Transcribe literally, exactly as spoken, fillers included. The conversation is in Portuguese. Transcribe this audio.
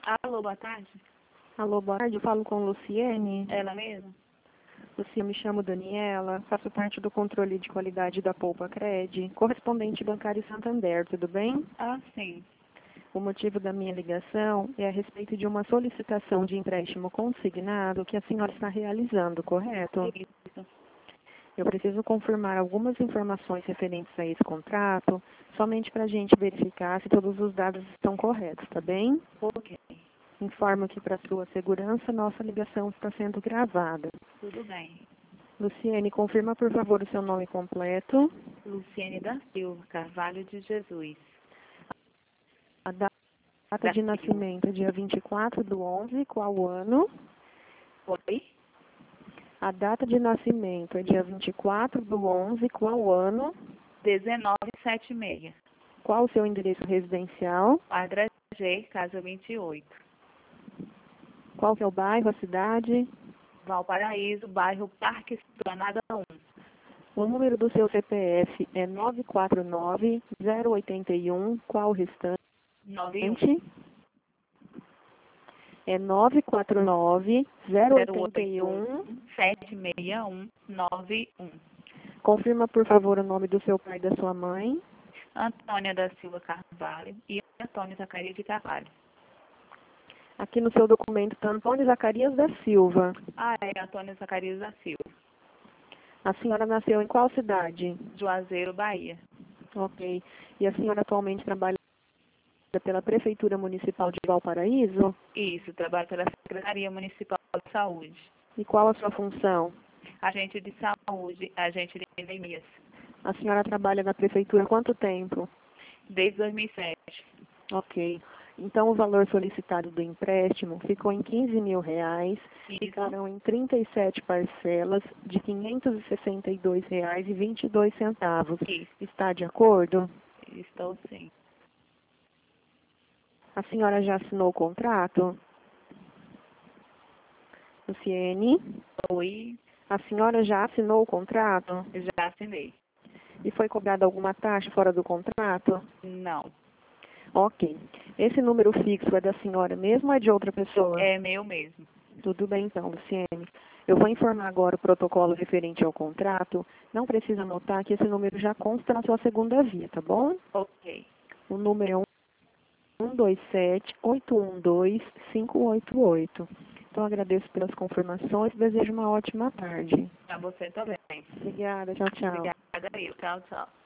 Alô, boa tarde. Alô, boa tarde, eu falo com Luciene. Ela mesma? Luciene, me chamo Daniela, faço parte do controle de qualidade da Poupa Cred, correspondente bancário Santander, tudo bem? Ah, sim. O motivo da minha ligação é a respeito de uma solicitação de empréstimo consignado que a senhora está realizando, correto? Isso. Eu preciso confirmar algumas informações referentes a esse contrato, somente para a gente verificar se todos os dados estão corretos, tá bem? Ok. Informo que, para sua segurança, nossa ligação está sendo gravada. Tudo bem. Luciene, confirma, por favor, o seu nome completo. Luciene da Silva Carvalho de Jesus. A data Da de Silva. nascimento é dia vinte e quatro do onze, qual o ano? Oi? A data de nascimento é dia vinte e quatro do onze, qual o ano? dezenove setenta e seis. Qual o seu endereço residencial? Quadra G, casa vinte e oito. Qual que é o bairro, a cidade? Valparaíso, bairro Parque Esplanada um. O número do seu C P F é nove quatro nove, zero oito um, qual o restante? nove um. É nove quatro nove, zero zero oito oito um. sete seis um nove um. Confirma, por favor, o nome do seu pai e da sua mãe. Antônia da Silva Carvalho e Antônio Zacarias de Carvalho. Aqui no seu documento está Antônio Zacarias da Silva. Ah, é Antônio Zacarias da Silva. A senhora nasceu em qual cidade? Juazeiro, Bahia. Ok. E a senhora atualmente trabalha pela Prefeitura Municipal de Valparaíso? Isso, trabalho pela Secretaria Municipal de Saúde. E qual a sua função? Agente de saúde, agente de endemias. A senhora trabalha na Prefeitura há quanto tempo? Desde dois mil e sete. Ok. Então, o valor solicitado do empréstimo ficou em quinze mil reais, Isso. ficarão em trinta e sete parcelas de quinhentos e sessenta e dois reais e vinte e dois centavos. Isso. Está de acordo? Estou sim. A senhora já assinou o contrato? Luciene, Oi, a senhora já assinou o contrato? já assinei. E foi cobrada alguma taxa fora do contrato? Não, Ok. Esse número fixo é da senhora mesmo ou é de outra pessoa? é meu mesmo. Tudo bem então, Luciene. Eu vou informar agora o protocolo referente ao contrato. Não precisa anotar que esse número já consta na sua segunda via, tá bom? Ok. O número é um dois sete, oito um dois, cinco oito oito. Então, agradeço pelas confirmações e desejo uma ótima tarde. Pra você também. Obrigada, tchau, tchau. Obrigada aí. Tchau, tchau.